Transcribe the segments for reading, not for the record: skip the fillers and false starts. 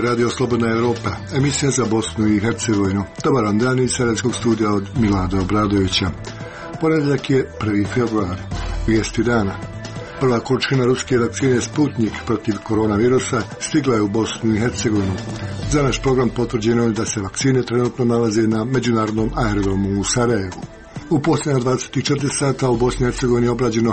Radio Slobodna Europa, emisija za Bosnu i Hercegovinu. Dobar vam dan iz Sarajevskog studija od Milada Obradovića. Ponedjeljak je 1. februar. Vijesti dana. Prva količina ruske vakcine Sputnik protiv koronavirusa stigla je u Bosnu i Hercegovinu. Za naš program potvrđeno je da se vakcine trenutno nalaze na međunarodnom aerodromu u Sarajevu. U posljednja 24 sata u Bosni i Hercegovini je obrađeno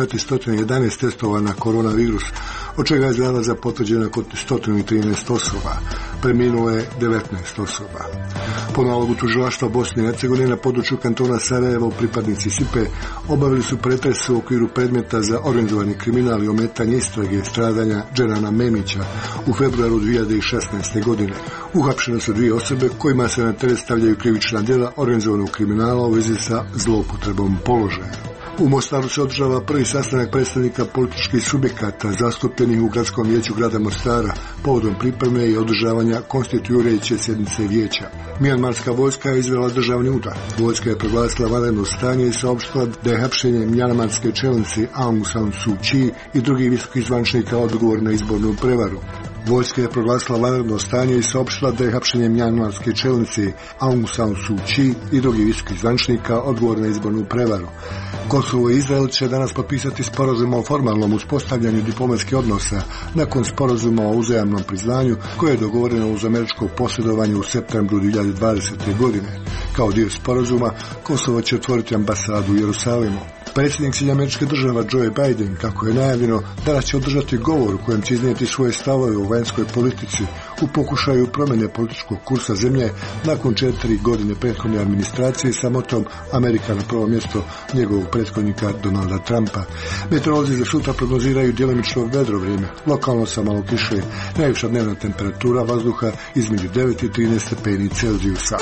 1411 testova na koronavirus, od čega je zaraza potvrđena kod 113 osoba. Preminulo je 19 osoba. Po nalogu tužilaštva Bosne i Hercegovine na području kantona Sarajevo pripadnici SIPE obavili su pretres u okviru predmeta za organizovani kriminal i ometanje istrage stradanja Dženana Memića u februaru 2016. godine. Uhapšene su dvije osobe kojima se na teret stavljaju krivična djela organizovanog kriminala u vezi sa zloupotrebom položaja. U Mostaru se održava prvi sastanak predstavnika političkih subjekata zastupljenih u gradskom vijeću grada Mostara povodom pripreme i održavanja konstituirajuće sjednice vijeća. Mjanmarska vojska je izvela državni udar. Vojska je proglasila vanredno stanje i saopštila da je hapšenje mjanmarske čelnice Aung San Suu Kyi i drugih visokih zvaničnika odgovor na izbornu prevaru. Vojska je proglasila vanredno stanje i saopštila da je hapšenje mjanmarske čelnice Aung San Suu Kyi i drugih visokih zvaničnika odgovor na izbornu prevaru. Kosovo i Izrael će danas potpisati sporazum o formalnom uspostavljanju diplomatskih odnosa nakon sporazuma o uzajamnom priznanju koje je dogovoreno uz američko posredovanje u septembru 2020. godine. Kao dio sporazuma, Kosovo će otvoriti ambasadu u Jerusalimu. Predsjednik SAD Joe Biden, kako je najavljeno, danas će održati govor u kojem će iznijeti svoje stavove o vanjskoj politici u pokušaju promjene političkog kursa zemlje nakon 4 godine prethodne administracije sa motom Amerika na prvo mjesto njegovog prethodnika Donalda Trumpa. Meteorolozi za sutra prognoziraju djelomično vedro vrijeme, lokalno sa malo kiše, najviša dnevna temperatura vazduha između 9 i 13 stepeni Celzijusa.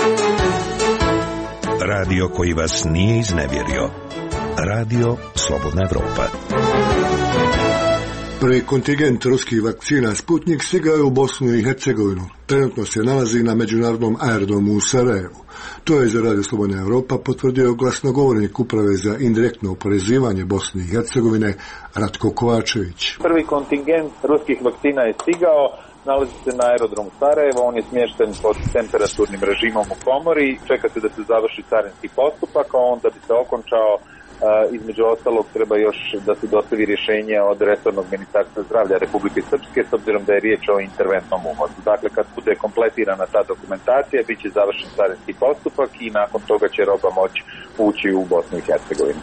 Radio koji vas nije iznevjerio. Radio Slobodna Evropa. Prvi kontingent ruskih vakcina Sputnik stigao je u Bosnu i Hercegovinu. Trenutno se nalazi na međunarodnom aerodromu u Sarajevu. To je za Radio Slobodna Evropa potvrdio glasnogovornik Uprave za indirektno oporezivanje Bosne i Hercegovine Ratko Kovačević. Prvi kontingent ruskih vakcina je stigao. Nalazi se na aerodromu Sarajevo, on je smješten pod temperaturnim režimom u komori, čeka se da se završi carinski postupak, a onda bi se okončao. Između ostalog treba još da se dostavi rješenje od resornog ministarstva zdravlja Republike Srpske, s obzirom da je riječ o interventnom uvozu. Dakle, kad bude kompletirana ta dokumentacija, bit će završen carinski postupak i nakon toga će roba moći ući u Bosnu i Hercegovinu.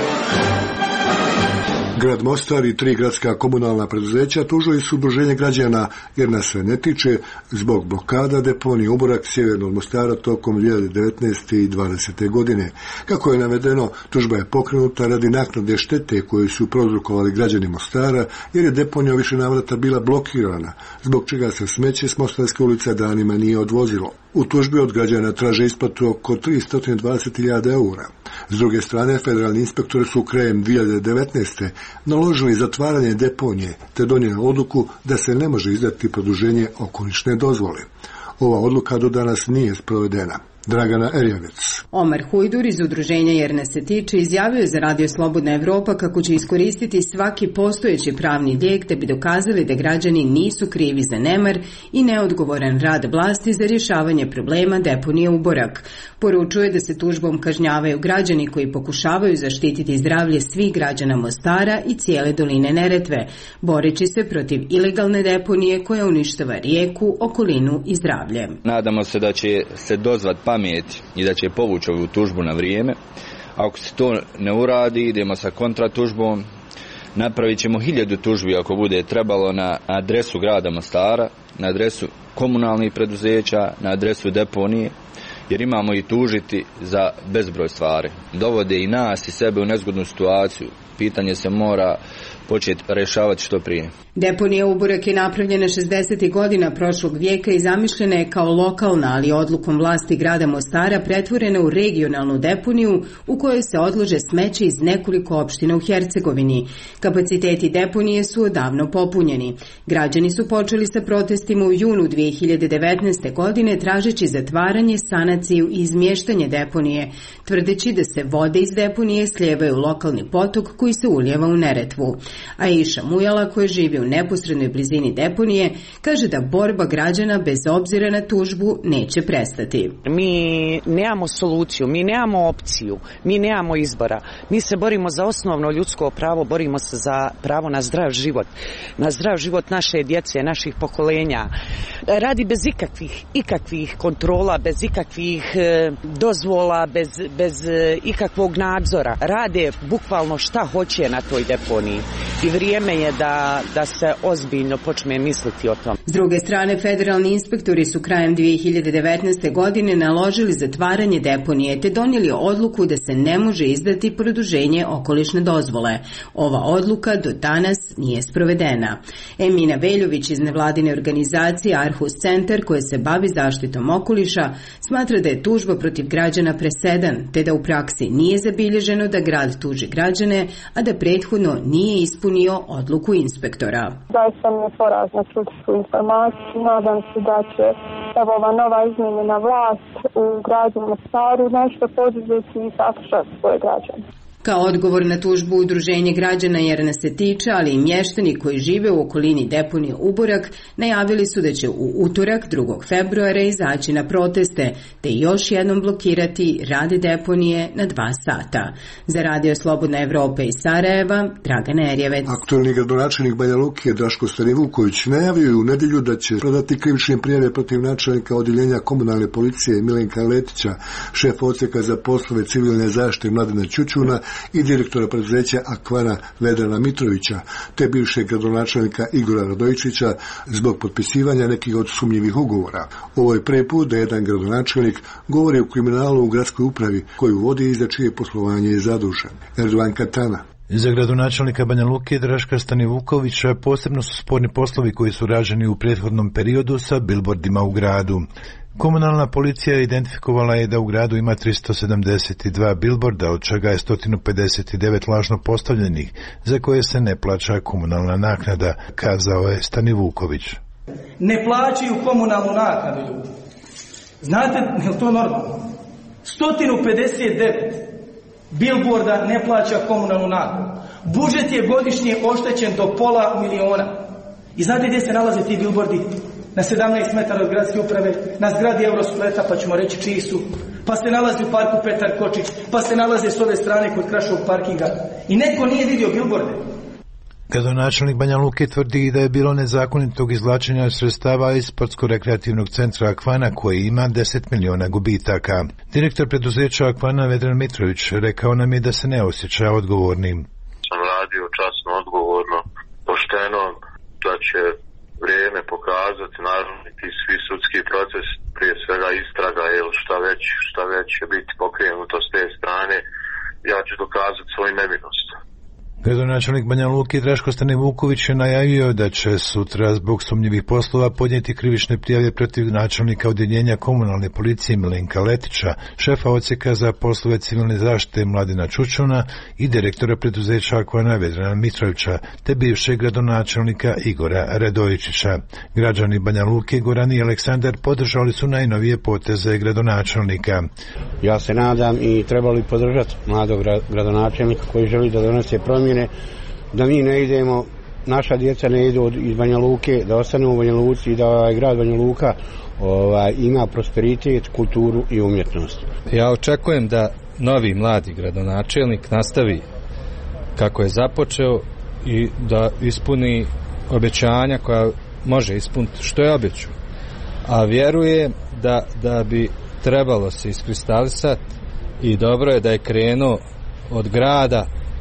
Grad Mostar i 3 gradska komunalna preduzeća tužili su udruženje građana jer nas se ne tiče zbog blokada deponije Uborak sjevernog Mostara tokom 2019. i 2020. godine. Kako je navedeno, tužba je pokrenuta radi naknade štete koju su prouzrokovali građani Mostara jer je deponija u više navrata bila blokirana, zbog čega se smeće s Mostarske ulice danima nije odvozilo. U tužbi od građana traže isplatu oko 320.000 eura. S druge strane, federalni inspektori su krajem 2019. naložili zatvaranje deponije te donijeli odluku da se ne može izdati produženje okolišne dozvole. Ova odluka do danas nije sprovedena. Dragana Erjavec. Omar Hujdur iz udruženja Jer nas se tiče izjavio je za Radio Slobodna Evropa kako će iskoristiti svaki postojeći pravni lijek da bi dokazali da građani nisu krivi za nemar i neodgovoran rad vlasti za rješavanje problema deponije Uborak. Poručuje da se tužbom kažnjavaju građani koji pokušavaju zaštititi zdravlje svih građana Mostara i cijele doline Neretve, boreći se protiv ilegalne deponije koja uništava rijeku, okolinu i zdravlje. Nadamo se da će se dozvat pamet i da će povući ovu tužbu na vrijeme. Ako se to ne uradi, idemo sa kontratužbom. Napravit ćemo 1000 tužbi ako bude trebalo na adresu grada Mostara, na adresu komunalnih preduzeća, na adresu deponije, jer imamo i tužiti za bezbroj stvari. Dovode i nas i sebe u nezgodnu situaciju. Pitanje se mora početi rješavati što prije. Deponija Uborak je napravljena 60. godina prošlog vijeka i zamišljena je kao lokalna, ali odlukom vlasti grada Mostara pretvorena u regionalnu deponiju u kojoj se odlože smeće iz nekoliko opština u Hercegovini. Kapaciteti deponije su odavno popunjeni. Građani su počeli sa protestima u junu 2019. godine tražeći zatvaranje, sanaciju sanaciju i izmještanje deponije, tvrdeći da se vode iz deponije slijevaju u lokalni potok koji se ulijeva u Neretvu. Aisha Mujala, koja živi u neposrednoj blizini deponije, kaže da borba građana bez obzira na tužbu neće prestati. Mi nemamo soluciju, mi nemamo opciju, mi nemamo izbora. Mi se borimo za osnovno ljudsko pravo, borimo se za pravo na zdrav život naše djece, naših pokolenja. Radi bez ikakvih kontrola, bez ikakvih dozvola, bez ikakvog nadzora. Rade bukvalno šta hoće na toj deponiji i vrijeme je da se ozbiljno počne misliti o tom. S druge strane, federalni inspektori su krajem 2019. godine naložili zatvaranje deponije te donijeli odluku da se ne može izdati produženje okolišne dozvole. Ova odluka do danas nije sprovedena. Emina Veljović iz nevladine organizacije Arhus Centar, koja se bavi zaštitom okoliša, smatra da je tužba protiv građana presedan, te da u praksi nije zabilježeno da grad tuži građane, a da prethodno nije ispunio odluku inspektora. Zaista mi je porazno čuti tu informaciju. Nadam se da će ova nova izmijenjena vlast u gradu Mostaru nešto poduzeti i saslušati svoje građane. Kao odgovor na tužbu Udruženje građana jer nas se tiče, ali i mještani koji žive u okolini deponije Uborak, najavili su da će u utorak 2. februara izaći na proteste, te još jednom blokirati rad deponije na 2 sata. Za Radio Slobodna Evropa iz Sarajeva, Dragana Erjevec. Aktualni gradonačelnik Banja Luke Draško Stanivuković najavio je u nedjelju da će predati krivične prijave protiv načelnika odjeljenja komunalne policije Milenka Letića, šefa odsjeka za poslove civilne zaštite Mladena Ćućuna i direktora preduzeća Akvana Vedrana Mitrovića, te bivšeg gradonačelnika Igora Radojičića zbog potpisivanja nekih od sumnjivih ugovora. Ovo je prvi put da jedan gradonačelnik govori o kriminalu u gradskoj upravi koju vodi i za čije poslovanje je zadužen. Erdogan Katana. Za gradonačelnika Banja Luke Draška Stanivukovića posebno su sporni poslovi koji su rađeni u prethodnom periodu sa bilbordima u gradu. Komunalna policija identifikovala je da u gradu ima 372 bilborda, od čega je 159 lažno postavljenih, za koje se ne plaća komunalna naknada, kazao je Stanivuković. Ne plaćaju komunalnu naknadu ljudi. Znate, je li to normalno? 159 bilborda ne plaća komunalnu naknadu. Budžet je godišnje oštećen do $500.000. I znate gdje se nalaze ti bilbordi? Na 17 metara od gradske uprave, na zgradi Eurospleta, pa ćemo reći čiji su, pa se nalazi u parku Petar Kočić, pa se nalaze s ove strane kod Krašovog parkinga. I neko nije vidio bilborde. Gradonačelnik Banja Luke tvrdi da je bilo nezakonitog izvlačenja sredstava iz sportsko-rekreativnog centra Akvana koji ima 10 miliona gubitaka. Direktor preduzeća Akvana Vedran Mitrović rekao nam je da se ne osjeća odgovornim. Sam radio časno, odgovorno, pošteno, da će vrijeme pokazati, naravno ti svi sudski proces, prije svega istraga, šta već će biti pokrenuto s te strane, ja ću dokazati svoju nevinost. Gradonačelnik Banja Luke Draško Stanivuković je najavio da će sutra zbog sumnjivih poslova podnijeti krivične prijave protiv načelnika odjeljenja komunalne policije Milenka Letića, šefa odsjeka za poslove civilne zaštite Mladena Ćućuna i direktora preduzeća Akvana Vedrana Mitrovića, te bivšeg gradonačelnika Igora Radojičića. Građani Banja Luke, Goran i Aleksandar podržali su najnovije poteze gradonačelnika. Ja se nadam i trebali podržati mladog gradonačelnika koji želi da donese promjene, da mi ne idemo, naša djeca ne idu iz Banja Luke, da ostanemo u Banja Luci i da grad Banja Luka ima prosperitet, kulturu i umjetnost. Ja očekujem da novi mladi gradonačelnik nastavi kako je započeo i da ispuni obećanja koja može ispuniti što je obećao. A vjerujem da bi trebalo se iskristalisati i dobro je da je krenuo od grada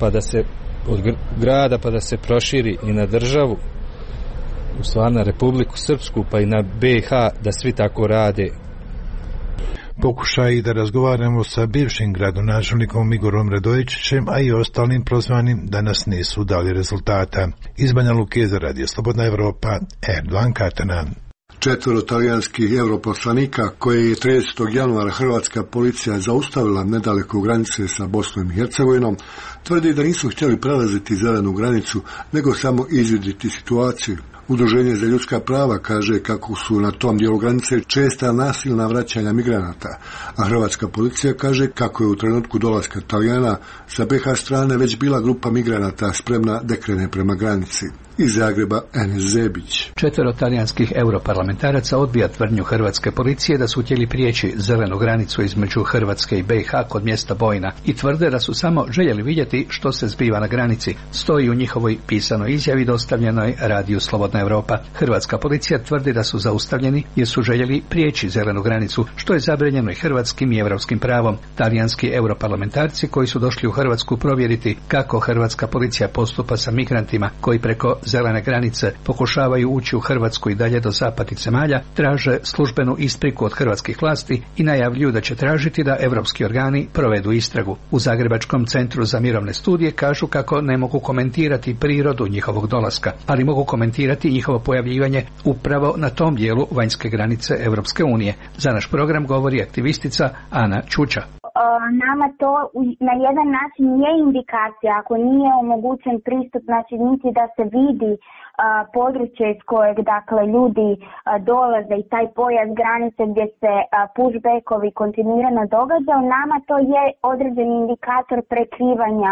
pa da se proširi i na državu, u stvari na Republiku Srpsku, pa i na BiH, da svi tako rade. Pokušaj da razgovaramo sa bivšim gradonačelnikom Igorom Radojičićem, a i ostalim prozvanim danas nisu dali rezultata. Iz Banja Luke za Radio Slobodna Evropa, Erdogan Katana. 4 talijanskih europoslanika koje je 30. januara hrvatska policija zaustavila nedaleko granice sa Bosnom i Hercegovinom, tvrdi da nisu htjeli prelaziti zelenu granicu, nego samo izvidjeti situaciju. Udruženje za ljudska prava kaže kako su na tom dijelu granice česta nasilna vraćanja migranata, a hrvatska policija kaže kako je u trenutku dolaska Talijana sa BiH strane već bila grupa migranata spremna da krene prema granici. Iz Zagreba, Enes Zebić. 4 talijanskih europarlamentaraca odbija tvrdnju hrvatske policije da su htjeli prijeći zelenu granicu između Hrvatske i BiH kod mjesta Bojna i tvrde da su samo željeli vidjeti što se zbiva na granici. Stoji u njihovoj pisanoj izjavi dostavljenoj Radiju Slobodna Europa. Hrvatska policija tvrdi da su zaustavljeni jer su željeli prijeći zelenu granicu, što je zabranjeno i hrvatskim i europskim pravom. Talijanski europarlamentarci koji su došli u Hrvatsku provjeriti kako hrvatska policija postupa sa migrantima koji preko zelene granice pokušavaju ući u Hrvatsku i dalje do zapadnih zemalja, traže službenu ispriku od hrvatskih vlasti i najavljuju da će tražiti da evropski organi provedu istragu. U Zagrebačkom centru za mirovne studije kažu kako ne mogu komentirati prirodu njihovog dolaska, ali mogu komentirati njihovo pojavljivanje upravo na tom dijelu vanjske granice Europske unije. Za naš program govori aktivistica Ana Čuča. Nama to na jedan način je indikacija, ako nije omogućen pristup, znači niti da se vidi područje iz kojeg dakle ljudi dolaze i taj pojas granice gdje se pushbackovi kontinuirano događaju, nama to je određeni indikator prekrivanja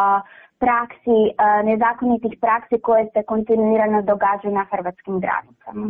praksi, nezakonitih praksi koje se kontinuirano događaju na hrvatskim granicama.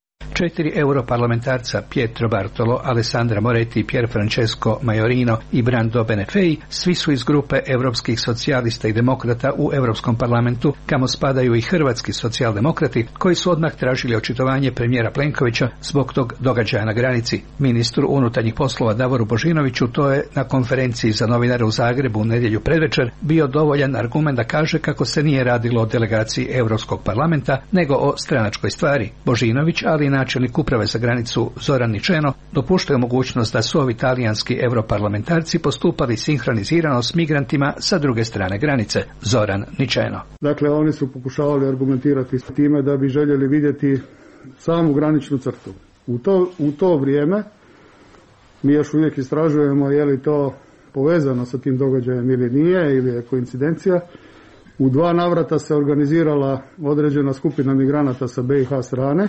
4 europarlamentarca Pietro Bartolo, Alessandra Moretti, Pier Francesco Majorino i Brando Benefei svi su iz grupe europskih socijalista i demokrata u Europskom parlamentu, kamo spadaju i hrvatski socijaldemokrati koji su odmah tražili očitovanje premijera Plenkovića zbog tog događaja na granici. Ministru unutarnjih poslova Davoru Božinoviću to je na konferenciji za novinare u Zagrebu u nedjelju predvečer bio dovoljan argument da kaže kako se nije radilo o delegaciji Europskog parlamenta nego o stranačkoj stvari. Božinović, ali načelnik uprave za granicu Zoran Ničeno, dopuštaju mogućnost da su ovi talijanski europarlamentarci postupali sinhronizirano s migrantima sa druge strane granice. Zoran Ničeno. Dakle, oni su pokušavali argumentirati s time da bi željeli vidjeti samu graničnu crtu. U to vrijeme mi još uvijek istražujemo je li to povezano sa tim događajem ili nije, ili je koincidencija. U 2 navrata se organizirala određena skupina migranata sa BiH strane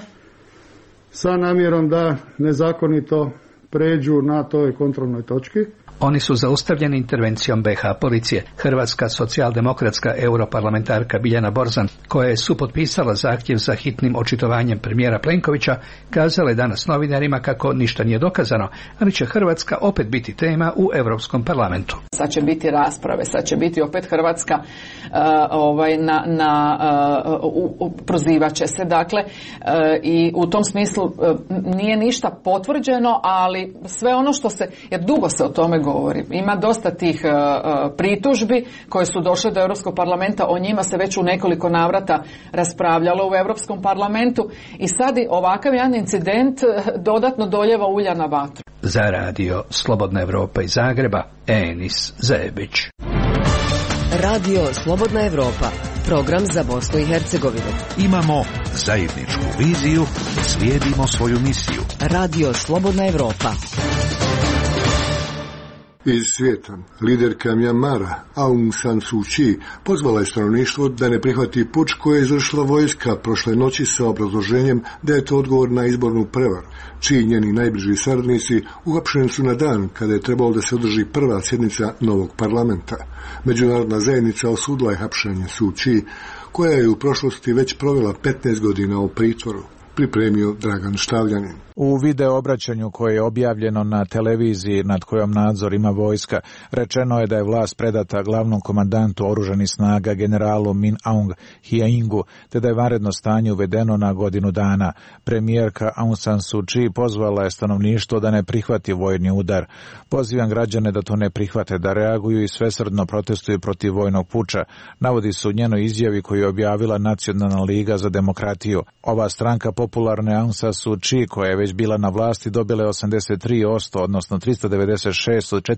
sa namjerom da nezakonito pređu na toj kontrolnoj točki. Oni su zaustavljeni intervencijom BiH policije. Hrvatska socijaldemokratska europarlamentarka Biljana Borzan, koja je supotpisala zahtjev za hitnim očitovanjem premijera Plenkovića, kazala je danas novinarima kako ništa nije dokazano, ali će Hrvatska opet biti tema u Europskom parlamentu. Sad će biti rasprave, sad će biti opet Hrvatska prozivat će se, dakle, i u tom smislu nije ništa potvrđeno, ali sve ono što se, jer dugo se o tome govori. Ima dosta tih pritužbi koje su došle do Europskog parlamenta, o njima se već u nekoliko navrata raspravljalo u Europskom parlamentu i sad ovakav jedan incident dodatno doljeva ulja na vatru. Za radio Slobodna Evropa iz Zagreba, Enis Zebić. Radio Slobodna Evropa, program za Bosnu i Hercegovinu. Imamo zajedničku viziju, slijedimo svoju misiju. Radio Slobodna Evropa. Iz svijeta, liderka Mjanmara Aung San Suu Kyi pozvala je stanovništvo da ne prihvati puč koje je izvršila vojska prošle noći sa obrazloženjem da je to odgovor na izbornu prevaru. Čiji njeni najbliži saradnici uhapšeni su na dan kada je trebalo da se održi prva sjednica novog parlamenta. Međunarodna zajednica osudila je hapšenje Suu Kyi, koja je u prošlosti već provela 15 godina u pritvoru. Pripremio Dragan Štavljanin. U video obraćanju koje je objavljeno na televiziji nad kojom nadzor ima vojska, rečeno je da je vlast predata glavnom komandantu oružanih snaga generalu Min Aung Hlaingu, te da je vanredno stanje uvedeno na godinu dana. Premijerka Aung San Suu Kyi pozvala je stanovništvo da ne prihvati vojni udar. Pozivam građane da to ne prihvate, da reaguju i svesrdno protestuju protiv vojnog puča, navodi se u njenoj izjavi koju je objavila Nacionalna liga za demokratiju. Ova stranka popularne Aung San Suu Kyi, koja je već bila na vlasti, dobila je 83%, odnosno 396 od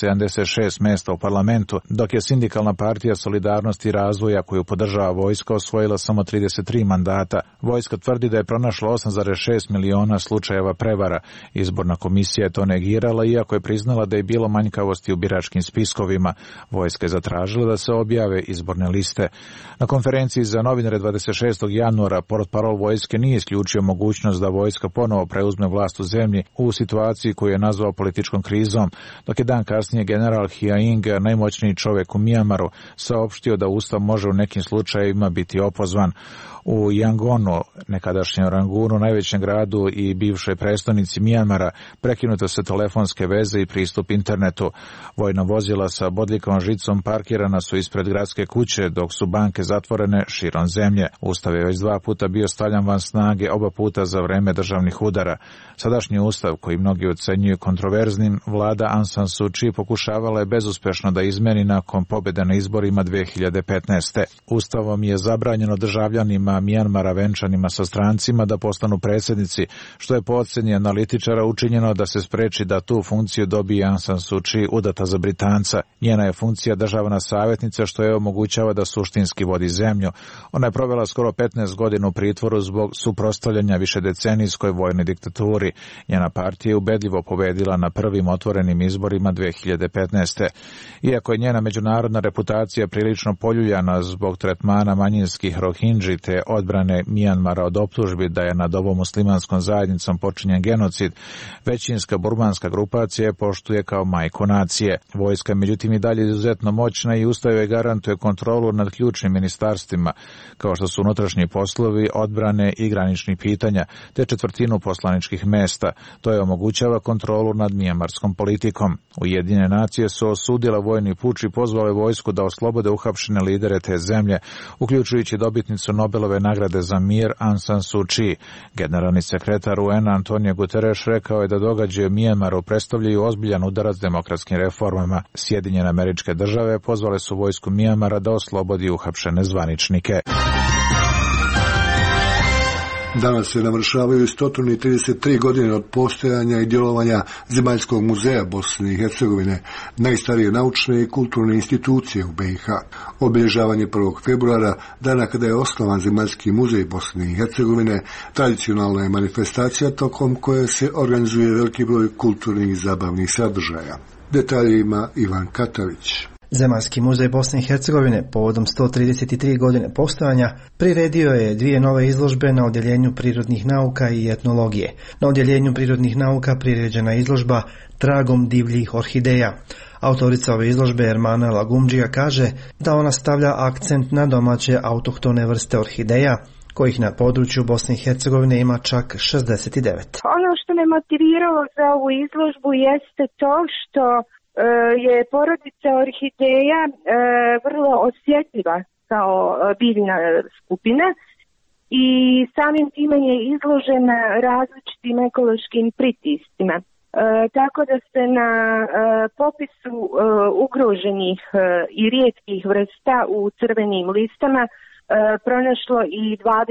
476 mjesta u parlamentu, dok je Sindikalna partija solidarnosti i razvoja, koju podržava vojska, osvojila samo 33 mandata. Vojska tvrdi da je pronašla 8,6 miliona slučajeva prevara. Izborna komisija je to negirala, iako je priznala da je bilo manjkavosti u biračkim spiskovima. Vojska je zatražila da se objave izborne liste. Na konferenciji za novinare 26. januara portparol vojske nije isključio mogućnost da vojska ponovo preuzme vlast u zemlji u situaciji koju je nazvao političkom krizom, dok je dan kasnije general Hia Ing, najmoćniji čovjek u Mijamaru, saopštio da ustav može u nekim slučajevima biti opozvan. U Yangonu, nekadašnjem Rangunu, najvećem gradu i bivšoj prestonici Mijamara, prekinute se telefonske veze i pristup internetu. Vojna vozila sa bodljikavom žicom parkirana su ispred gradske kuće, dok su banke zatvorene širom zemlje. Ustav je već 2 puta bio stavljan van snage, oba puta za vreme državnih udara. Sadašnji ustav, koji mnogi ocenjuju kontroverznim, vlada Aung San Suu Kyi pokušavala je bezuspešno da izmeni nakon pobjede na izborima 2015. Ustavom je zabranjeno državljanima Mijanmara venčanima sa strancima da postanu predsjednici, što je po ocjeni analitičara učinjeno da se spreči da tu funkciju dobije Aung San Suu Kyi, udata za Britanca. Njena je funkcija državna savjetnica, što je omogućava da suštinski vodi zemlju. Ona je provela skoro 15 godina u pritvoru zbog suprotstavljanja višedecenijskoj vojnoj diktaturi. Njena partija je ubedljivo pobedila na prvim otvorenim izborima 2015. Iako je njena međunarodna reputacija prilično poljuljana zbog tretmana manjinskih Rohingji te odbrane Mijanmara od optužbi da je nad ovom muslimanskom zajednicom počinjen genocid, većinska burmanska grupacija je poštuje kao majku nacije. Vojska međutim i dalje izuzetno moćna i ustav joj garantuje kontrolu nad ključnim ministarstvima, kao što su unutrašnji poslovi, odbrane i graničnih pitanja, te 1/4 poslaničkih mesta. To je omogućava kontrolu nad mijamarskom politikom. Ujedinjene nacije su osudile vojni puč i pozvale vojsku da oslobode uhapšene lidere te zemlje, uključujući dobitnicu Nobelove nagrade za mir Aung San Suu Kyi. Generalni sekretar UN Antonio Guterres rekao je da događaji u Mijamaru predstavljaju ozbiljan udarac demokratskim reformama. Sjedinjene Američke Države pozvale su vojsku Mijamara da oslobodi uhapšene zvaničnike. Danas se navršavaju 133 godine od postojanja i djelovanja Zemaljskog muzeja Bosne i Hercegovine, najstarije naučne i kulturne institucije u BiH. Obilježavanje 1. februara, dana kada je osnovan Zemaljski muzej Bosne i Hercegovine, tradicionalna je manifestacija tokom koje se organizuje veliki broj kulturnih i zabavnih sadržaja. Detalje ima Ivan Katavić. Zemaljski muzej Bosne i Hercegovine povodom 133 godine postojanja priredio je 2 nove izložbe na odjeljenju prirodnih nauka i etnologije. Na odjeljenju prirodnih nauka priređena je izložba Tragom divljih orhideja. Autorica ove izložbe Ermana Lagumdžija kaže da ona stavlja akcent na domaće autohtone vrste orhideja, kojih na području Bosne i Hercegovine ima čak 69. Ono što me motiviralo za ovu izložbu jeste to što je porodica orhideja vrlo osjetljiva kao biljna skupina i samim time je izložena različitim ekološkim pritiscima. Tako da se na popisu ugroženih i rijetkih vrsta u crvenim listama pronašlo i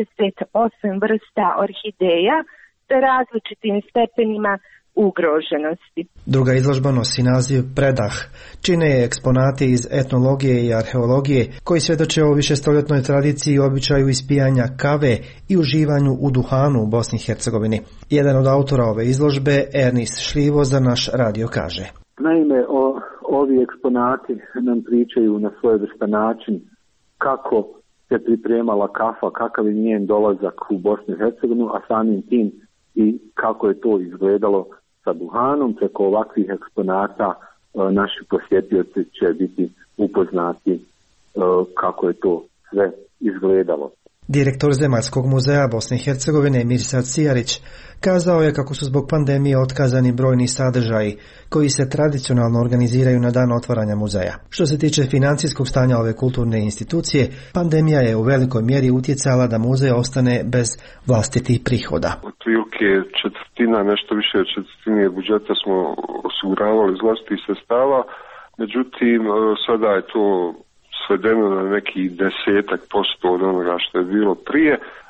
28 vrsta orhideja sa različitim stepenima ugroženosti. Druga izložba nosi naziv Predah. Čine je eksponati iz etnologije i arheologije koji svjedoče o višestoljetnoj tradiciji i običaju ispijanja kave i uživanju u duhanu u Bosni i Hercegovini. Jedan od autora ove izložbe, Ernest Šljivo, za naš radio kaže. Naime, ovi eksponati nam pričaju na svojevrstan način kako se pripremala kafa, kakav je njen dolazak u Bosnu i Hercegovinu, a samim tim i kako je to izgledalo sa duhanom. Preko ovakvih eksponata naši posjetioci će biti upoznati kako je to sve izgledalo. Direktor Zemaljskog muzeja Bosne i Hercegovine Mirsad Cijarić kazao je kako su zbog pandemije otkazani brojni sadržaji koji se tradicionalno organiziraju na dan otvaranja muzeja. Što se tiče financijskog stanja ove kulturne institucije, pandemija je u velikoj mjeri utjecala da muzej ostane bez vlastitih prihoda. Otprilike četvrtina, nešto više od četvrtine budžeta smo osiguravali iz vlastitih sredstava, međutim sada je to svedeno na neki 10% od onoga što je bilo prije,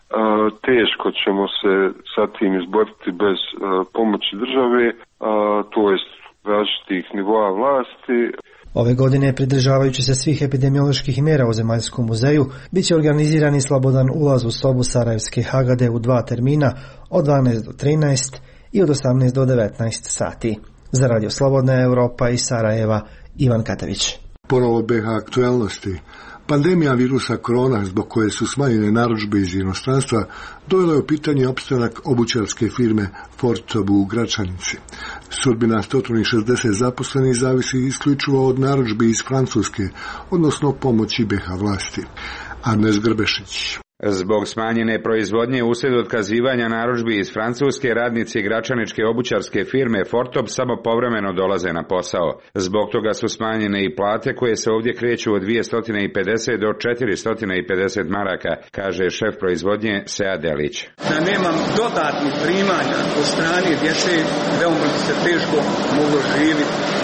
teško ćemo se sa tim izboriti bez pomoći države, to jest različitih nivoa vlasti. Ove godine, pridržavajući se svih epidemioloških mjera u Zemaljskom muzeju, bit će organizirani slobodan ulaz u sobu Sarajevske Hagade u 2 termina od 12 do 13 i od 18 do 19 sati. Za Radio Slobodna Europa iz Sarajeva, Ivan Katavić. Ponovo BH aktualnosti. Pandemija virusa korona, zbog koje su smanjene narudžbe iz inostranstva, dovela je u pitanje opstanak obućarske firme Fortob u Gračanici. Sudbina 160 zaposlenih zavisi isključivo od narudžbi iz Francuske, odnosno pomoći BH vlasti. Arnes Grbešić. Zbog smanjene proizvodnje uslijed otkazivanja narudžbi iz Francuske, radnici gračaničke obućarske firme Fortob samo povremeno dolaze na posao. Zbog toga su smanjene i plate koje se ovdje kreću od 250 do 450 maraka, kaže šef proizvodnje Seja Delić. Da nemam dodatnih primanja od strane djece, veoma bi se teško moglo živjeti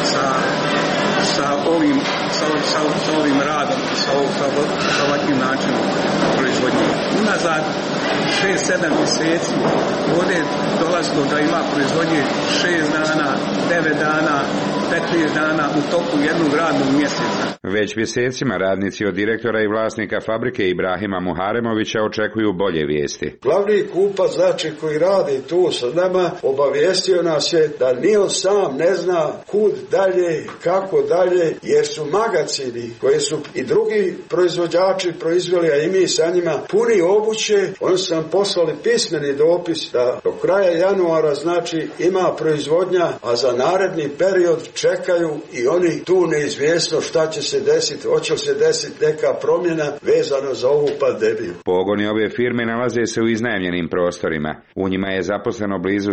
sa ovim radom, sa ovakvim načinom proizvodnje. Unazad 6-7 mjeseci ovdje dolazilo da ima proizvodnje 6 dana, 9 dana, 15 dana u toku jednog radnog mjeseca. Već mjesecima radnici od direktora i vlasnika fabrike Ibrahima Muharemovića očekuju bolje vijesti. Glavni kupac, znači, koji radi tu sa nama, obavijestio nas je da ni on sam ne zna kud dalje, kako dalje, jer su magacini koje su i drugi proizvođači proizveli, a i mi sa njima, puni obuće. Oni su nam poslali pismeni dopis da do kraja januara, znači, ima proizvodnja, a za naredni period čekaju i oni tu neizvjesno šta će se desiti, hoće li se desiti neka promjena vezano za ovu pandemiju. Pogoni ove firme nalaze se u iznajmljenim prostorima. U njima je zaposleno blizu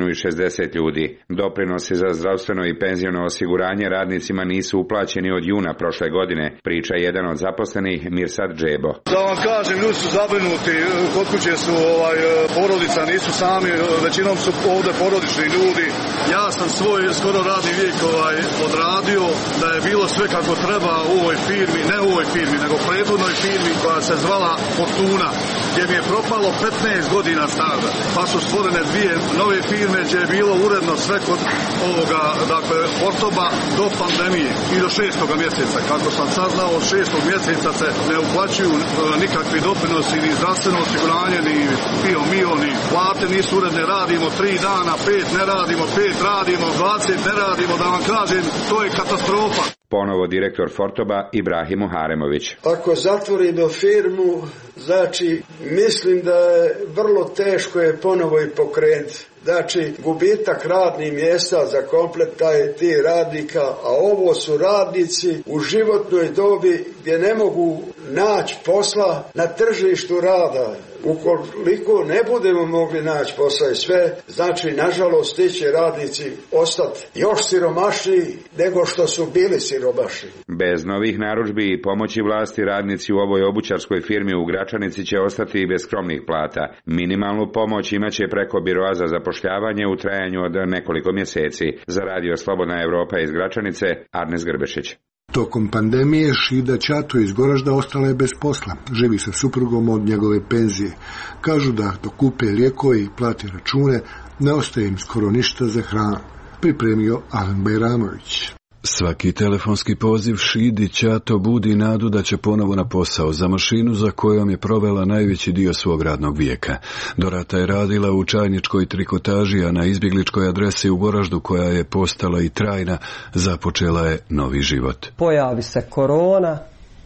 160 ljudi. Doprinosi za zdravstveno i penziono osiguranje radnicima nisu uplaćeni od juna prošle godine, priča jedan od zaposlenih Mirsad Džebo. Da vam kažem, ljudi su zabrinuti, kod kuće su porodica, nisu sami, većinom su ovdje porodični ljudi. Ja sam svoj skoro radni vijek odradio, da je bilo sve kako treba u ovoj firmi, ne u ovoj firmi, nego prethodnoj firmi koja se zvala Fortuna, gdje mi je propalo 15 godina staža, pa su stvorene 2 nove firme gdje je bilo uredno sve kod ovoga, dakle, Fortoba do pandemije i do 6. mjeseca. Kako sam saznao, od 6. mjeseca se ne uplaćuju nikakvi doprinosi, ni zdravstveno osiguranje, ni PIO, ni plate nisu uredne, radimo 3 dana, 5 ne radimo, 5 radimo, 20 ne radimo, da vam kažem, to je katastrofa. Ponovo direktor Fortoba Ibrahim Muharemović. Ako zatvorimo firmu, znači, mislim da je vrlo teško je ponovo i pokrenuti. Znači, gubitak radnih mjesta za komplet ti radnika, a ovo su radnici u životnoj dobi gdje ne mogu naći posla na tržištu rada. Ukoliko ne budemo mogli naći posla i sve, znači, nažalost, ti će radnici ostati još siromašniji nego što su bili siromašni. Bez novih narudžbi i pomoći vlasti, radnici u ovoj obućarskoj firmi u Gračanici će ostati i bez skromnih plata. Minimalnu pomoć imaće preko biroa za zapošljavanje u trajanju od nekoliko mjeseci. Za Radio Slobodna Europa iz Gračanice, Arnes Grbešić. Tokom pandemije Šida Ćato iz Goražda ostala je bez posla. Živi sa suprugom od njegove penzije. Kažu da dok kupe lijekove i plate račune, ne ostaje im skoro ništa za hranu. Pripremio Alen Bajramović. Svaki telefonski poziv Šidi Ćato budi nadu da će ponovo na posao za mašinu za kojom je provela najveći dio svog radnog vijeka. Do rata je radila u čajničkoj trikotaži, a na izbjegličkoj adresi u Goraždu, koja je postala i trajna, započela je novi život. Pojavi se korona,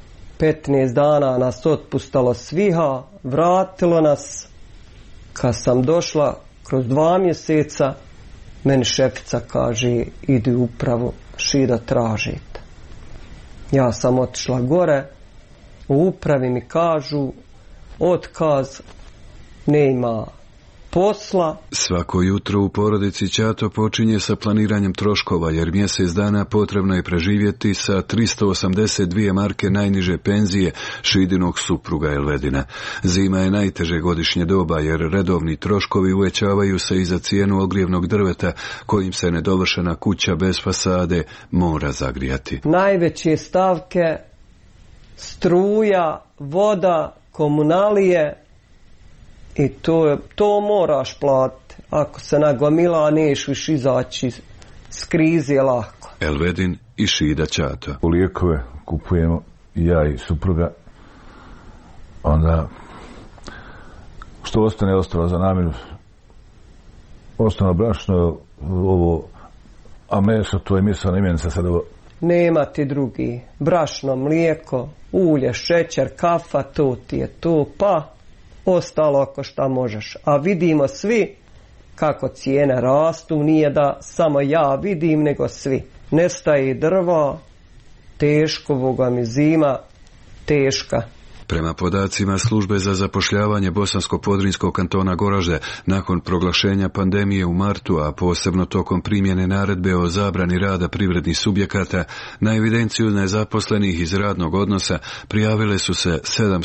15 dana nas otpustalo sviha, vratilo nas. Kad sam došla kroz 2 mjeseca, meni šefica kaže, idi upravo, Šida, tražite. Ja sam otišla gore, u upravi mi kažu, otkaz, nema posla. Svako jutro u porodici Ćato počinje sa planiranjem troškova, jer mjesec dana potrebno je preživjeti sa 382 marke najniže penzije Šidinog supruga Elvedina. Zima je najteže godišnje doba, jer redovni troškovi uvećavaju se i za cijenu ogrijevnog drveta, kojim se nedovršena kuća bez fasade mora zagrijati. Najveće stavke, struja, voda, komunalije, I to moraš platiti. Ako se nagomila, neš više izaći s krize lako. Elvedin i Šida Ćato. U lijekove kupujemo ja i supruga, onda što ostalo za namjenu, ostalo brašno, ovo, a meso, to je mislana imjenica sad ovo. Nema ti drugi. Brašno, mlijeko, ulje, šećer, kafa, to ti je to, pa ostalo ako šta možeš. A vidimo svi kako cijene rastu, nije da samo ja vidim, nego svi. Nestaje drva, teško, Boga mi zima, teška. Prema podacima Službe za zapošljavanje Bosansko-Podrinjskog kantona Goražde, nakon proglašenja pandemije u martu, a posebno tokom primjene naredbe o zabrani rada privrednih subjekata, na evidenciju nezaposlenih iz radnog odnosa prijavile su se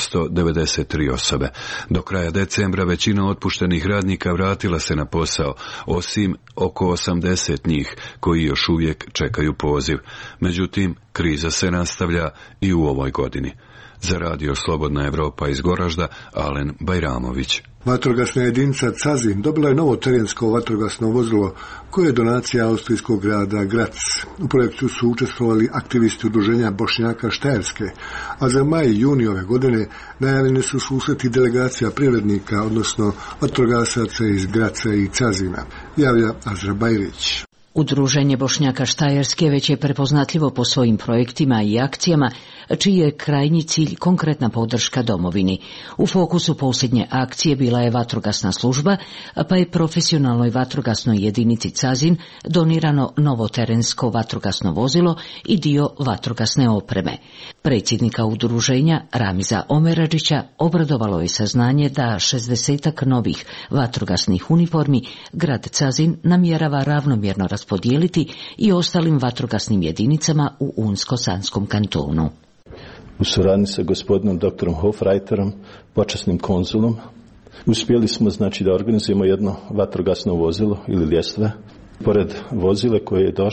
793 osobe. Do kraja decembra većina otpuštenih radnika vratila se na posao, osim oko 80 njih koji još uvijek čekaju poziv. Međutim, kriza se nastavlja i u ovoj godini. Za radio Slobodna Evropa iz Goražda, Alen Bajramović. Vatrogasna jedinica Cazin dobila je novo terensko vatrogasno vozilo koje je donacija austrijskog grada Grac. U projektu su učestvovali aktivisti udruženja Bošnjaka Štajerske, a za maj i juni ove godine najavljene su susreti delegacija privrednika, odnosno vatrogasaca iz Graca i Cazina, javlja Azra Bajrić. Udruženje Bošnjaka Štajerske već je prepoznatljivo po svojim projektima i akcijama, čiji je krajnji cilj konkretna podrška domovini. U fokusu posljednje akcije bila je vatrogasna služba, pa je profesionalnoj vatrogasnoj jedinici Cazin donirano novo terensko vatrogasno vozilo i dio vatrogasne opreme. Predsjednika udruženja Ramiza Omeradžića obradovalo je saznanje da 60 novih vatrogasnih uniformi grad Cazin namjerava ravnomjerno raspodijeliti i ostalim vatrogasnim jedinicama u Unsko-Sanskom kantonu. U suradnji sa gospodinom doktorom Hofreiterom, počasnim konzulom, uspjeli smo da organizujemo jedno vatrogasno vozilo ili ljestve. Pored vozile koje je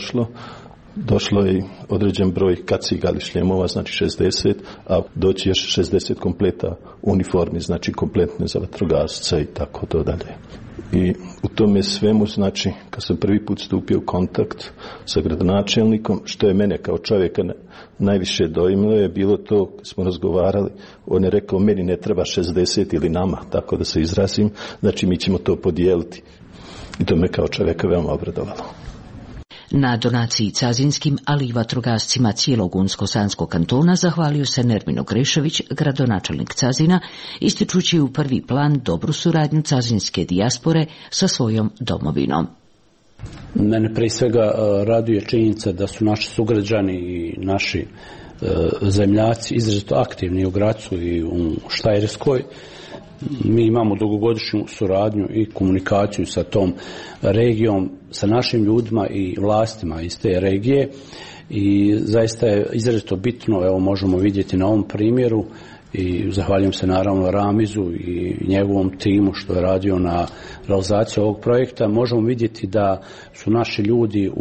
došlo je određen broj kaciga ili šljemova, 60, a doći još 60 kompleta uniformi, kompletne za vatrogasce i tako to dalje. I u tome svemu, kad sam prvi put stupio u kontakt sa gradonačelnikom, što je mene kao čovjeka najviše dojmilo je bilo to, kad smo razgovarali, on je rekao, meni ne treba 60 ili nama, tako da se izrazim, mi ćemo to podijeliti. I to me kao čovjeka veoma obradovalo. Na donaciji cazinskim, ali i vatrogascima cijelog Unsko-Sanskog kantona zahvalio se Nermino Grešević, gradonačelnik Cazina, ističući u prvi plan dobru suradnju cazinske dijaspore sa svojom domovinom. Mene prije svega raduje činjenica da su naši sugrađani i naši zemljaci izrazito aktivni u Gracu i u Štajerskoj. Mi imamo dugogodišnju suradnju i komunikaciju sa tom regijom, sa našim ljudima i vlastima iz te regije i zaista je izrazito bitno, evo možemo vidjeti na ovom primjeru i zahvaljujem se naravno Ramizu i njegovom timu što je radio na realizaciji ovog projekta. Možemo vidjeti da su naši ljudi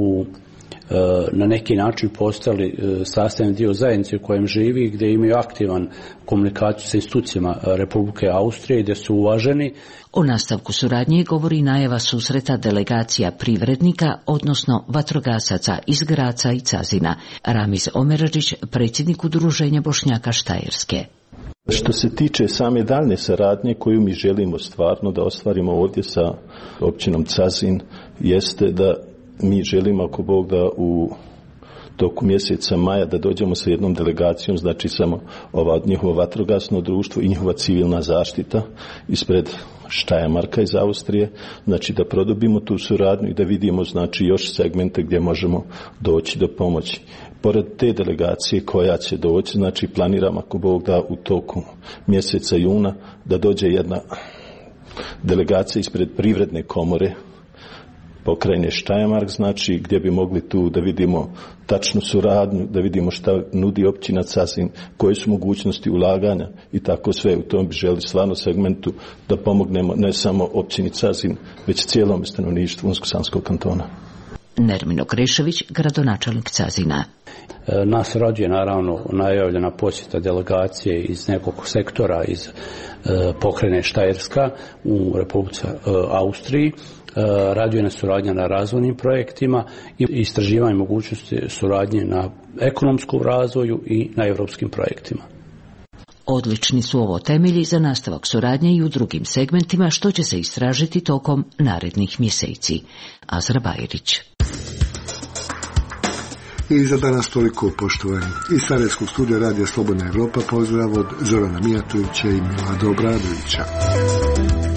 na neki način postali sastavni dio zajednice u kojem živi, gdje imaju aktivan komunikaciju sa institucijama Republike Austrije, gdje su uvaženi. O nastavku suradnje govori najava susreta delegacija privrednika, odnosno vatrogasaca iz Graca i Cazina. Ramiz Omeradžić, predsjednik udruženja Bošnjaka Štajerske. Što se tiče same daljne saradnje koju mi želimo stvarno da ostvarimo ovdje sa općinom Cazin, jeste da mi želimo, ako Bog da, u toku mjeseca maja da dođemo sa jednom delegacijom, samo njihovo vatrogasno društvo i njihova civilna zaštita ispred Štajermarka iz Austrije, da produbimo tu suradnju i da vidimo još segmente gdje možemo doći do pomoći. Pored te delegacije koja će doći, planiram, ako Bog da, u toku mjeseca juna da dođe jedna delegacija ispred privredne komore pokrajine Štajermark, gdje bi mogli tu da vidimo tačnu suradnju, da vidimo šta nudi općina Cazin, koje su mogućnosti ulaganja i tako sve. U tom bi želi stvarno segmentu da pomognemo ne samo općini Cazin, već cijelom stanovništvu Unsko-Sanskog kantona. Nermino Krešević, gradonačelnik Cazina. Nas raduje naravno najavljena posjeta delegacije iz nekog sektora iz pokrajine Štajerska u Republici Austriji. Raduje nas suradnja na razvojnim projektima i istraživanje mogućnosti suradnje na ekonomskom razvoju i na europskim projektima. Odlični su ovo temelji za nastavak suradnje i u drugim segmentima, što će se istražiti tokom narednih mjeseci. Azra Bajrić. I za danas toliko, poštovani. Iz Sarajevskog studija Radija Slobodna Evropa pozdrav od Zorana Mijatovića i Milada Obradovića.